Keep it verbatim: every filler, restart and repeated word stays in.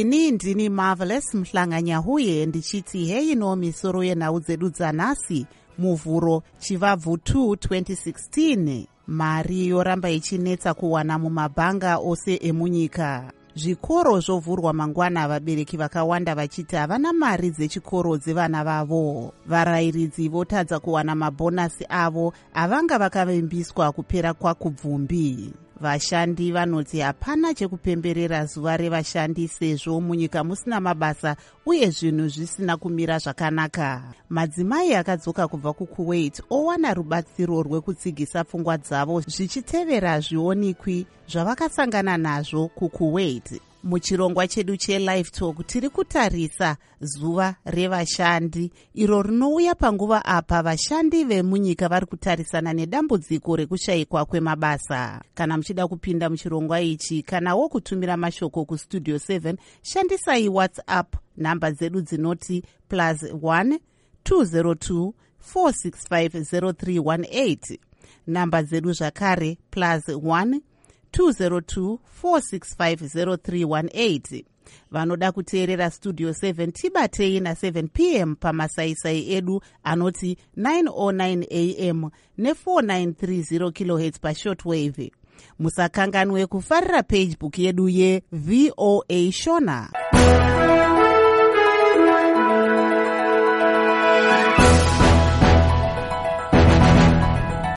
Ini ndini Marvelous Mhlanganyahuye ndichiti heino misoro yenhau dzedu dzanhasi muvhuro chivabvu two twenty sixteen. Mari yoramba ichinetsa kuwana mumabhanga ose emunyika. Zvikoro zvovhurwa mangwana, vabereki vakawanda vachiti havana mari dzechikoro dzevana vavo. Varayiridzi votadza kuwana mabhonasi avo avanga vakavimbiswa kupera kwakubvumbi. Vashandi vanoti hapana chekupemberera zuva revashandi sezvo munyika musina mabasa uye zvinhu zvisina kumira zvakanaka. Madzimai akadzoka kubva kuKuwait owana rubatsiro rwekutsigisa pfungwa dzavo zvichitevera zvionikwi zvavakasangana nazvo kuKuwait. Muchirongwa chedu cheLive Talk tiri kutarisa zuva revashandi iro rinouya panguva apa vashandi vemunyika vari kutarisana nedambudziko rekushayikwa kwemabasa. Kana muchida kupinda muchirongwa ichi kanawo kutumira mashoko kustudio seven, shandisai WhatsApp namba dzedu dzinoti plus one two zero two four six five zero three one eight. Namba dzedu zvakare plus one two zero two four six five zero three one eight. Vanoda kuteerera Studio seven tibatei na seven p m pamasaisai edu anoti nine oh nine a m ne four nine three zero kilohertz pa shortwave. Musakanganwe kufarira pagebook yedu ye V O A Shona.